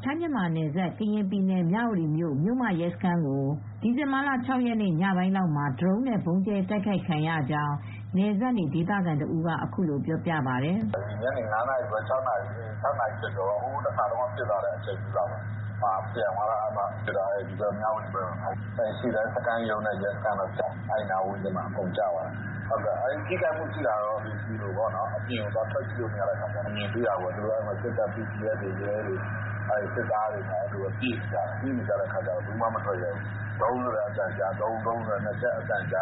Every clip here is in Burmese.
ထိုင်းမြန်မာနယ်စပ် ကရင်ပြည်နယ် မြဝတီမြို့ မြို့မရဲစခန်းကို ဒီဇင်ဘာလ ၆ ရက်နေ့ ညပိုင်းလောက်မှာ ဒရုန်းနဲ့ ဗုံးကြဲတိုက်ခိုက်ခံရကြောင်း နယ်စပ်နေဒေသခံတဦးက အခုလိုပြောပြပါတယ်။ "ညနေ 5 နာရီခွဲ ၆ နာရီကျော်ကျော် ဟိုတခါတုန်းက ပစ်သွားတဲ့အချိန်လောက်မှာ ပြန်သွားတာ မြဝတီဘက်ကို ရှေ့တန်းစခန်းရုံးနဲ့ ရဲစခန်းကျတယ်။ အဲဒီနားဝန်းကျင်မှာ အကုန်ကျသွားတယ်။ ထိခိုက်မှုရှိတာတော့ အပြင်ကိုသွားထွက်ကြည့်လို့မရတော့ မြင်တွေ့တာပေါ့။ စစ်တပ် BGF တွေ ရဲတွေ စစ်သားတွေနဲ့ပြည့်နေကြတော့ ဘယ်သူမှမထွက်ရဲဘူး။ ဒုန်းဆိုတဲ့အသံကြားတော့ နောက်ထပ်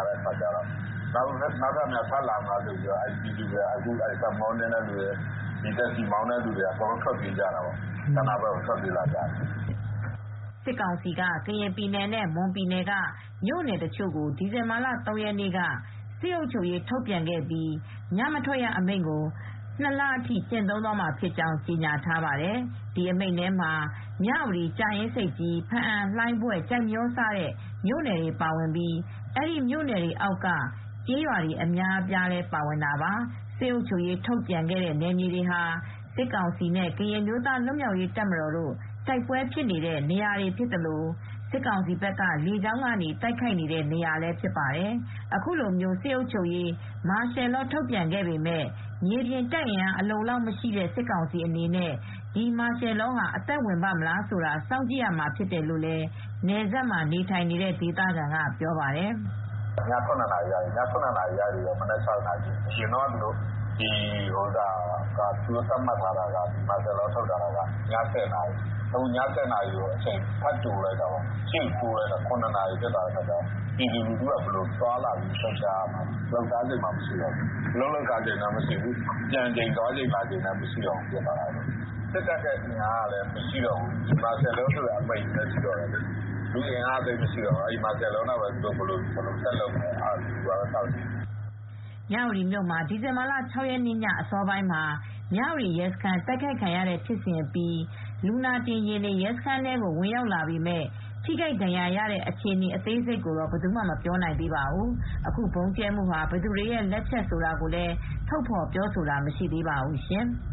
များထပ်လာမလားဆိုပြီး ပြည်သူတွေက ကားမောင်းတဲ့သူတွေ တက္ကစီမောင်းတဲ့သူတွေ အကုန်လုံးထွက်ပြေးကြတာပေါ့။ ကမ်းနားဘက်ကို ထွက်ပြေးလာကြတယ်။ " စစ်ကောင်စီက ကရင်ပြည်နယ်နဲ့ မွန်ပြည်နယ်က မြို့နယ်တချို့ကို ဒီဇင်ဘာလ ၃ ရက်နေ့က စစ်အုပ်ချုပ်ရေးထုတ်ပြန်ခဲ့ပြီး ညမထွက်ရအမိန့်ကို ၂ လအထိ ကျင့်သုံးသွားမှာဖြစ်ကြောင်း ကြေညာထားပါတယ်။ ဒီအမိန့်ထဲမှာ မြဝတီ ကြာအင်းဆိပ်ကြီး ဘားအံ လှိုင်းဘွဲ့ ကျိုက်မရော စတဲ့မြို့နယ်တွေပါဝင်ပြီး အဲဒီမြို့နယ်တွေအောက်က ကျေးရွာတွေအများအပြားလည်း ပါဝင်တာပါ။ စစ်အုပ်ချုပ်ရေးထုတ်ပြန်ခဲ့တဲ့ နယ်မြေတွေဟာ စစ်ကောင်စီနဲ့ ကရင်အမျိုးသားလွတ်မြောက်ရေးတပ်မတော်တို့ တိုက်ပွဲဖြစ်နေတဲ့နေရာတွေဖြစ်သလို စစ်ကောင်စီဘက်က လေကြောင်းကနေ တိုက်ခိုက်နေတဲ့နေရာလည်းဖြစ်ပါတယ်။ အခုလို စစ်အုပ်ချုပ်ရေး မာရှယ်လောထုတ်ပြန်ခဲ့ပေမဲ့ မြေပြင်တပ်အင်အားအလုံအလောက်မရှိတဲ့ စစ်ကောင်စီအနေနဲ့ ဒီမာရှယ်လောဟာ အသက်ဝင်ပါ့မလားဆိုတာ စောင့်ကြည့်ရမှာဖြစ်တယ်လို့လည်း နယ်စပ်မှာနေထိုင်နေတဲ့ ဒေသခံကပြောပါတယ်။ "ည ၇ နာရီကနေ မနက် ၆ နာရီအထိ အရင်တုန်းက သူတို့သတ်မှတ်ထားတာက မာရှယ်လောထုတ်ထားတာက ည ၁၀ နာရီ။ အခု ည ၁၀ နာရီကို အချိန်ထပ်တိုးလိုက်တာပေါ့။ ရှေ့ကိုတိုးလိုက်တော့ ၇ နာရီဖြစ်သွားတော့ ပြည်သူလူထုက ဘယ်လိုသွားလာလှုပ်ရှားရမလဲ။ လှုပ်ရှားချိန်မှ မရှိတော့ဘူး။ အလုပ်လုပ်စားချိန်လည်းမရှိဘူး။ ပြန်ချိန်သွားချိန်လာချိန်လည်းမရှိတော့ဘူး။ စစ်တပ်ရဲ့အင်အားကလည်းမရှိတော့ဘူး။ မာရှယ်လောဆိုတဲ့အမိန့်ပဲရှိတော့တယ်။ လူအင်အားသိပ်မရှိတော့ဘူး။ မာရှယ်လောနဲ့ပဲ ဘယ်လိုဆက်လုပ်မလဲ လူကတော့စောင့်ကြည့်နေတယ်။ " မြဝတီမြို့မှာ ဒီဇင်ဘာလ ၆ ရက်နေ့ ညအစောပိုင်းမှာ မြဝတီရဲစခန်း တိုက်ခိုက်ခံရတဲ့ဖြစ်စဉ်အပြီး လူနာတင်ယာဉ်တွေ ရဲစခန်းထဲကို ဝင်ရောက်လာပေမဲ့ ထိခိုက်ဒဏ်ရာရတဲ့အခြေအနေ အသေးစိတ်ကိုတော့ ဘယ်သူမှ မပြောနိုင်သေးပါဘူး။ အခုဗုံးကြဲမှုဟာ ဘယ်သူတွေရဲ့လက်ချက်ဆိုတာကိုလည်း ထုတ်ဖော်ပြောဆိုတာမရှိသေးပါဘူးရှင်။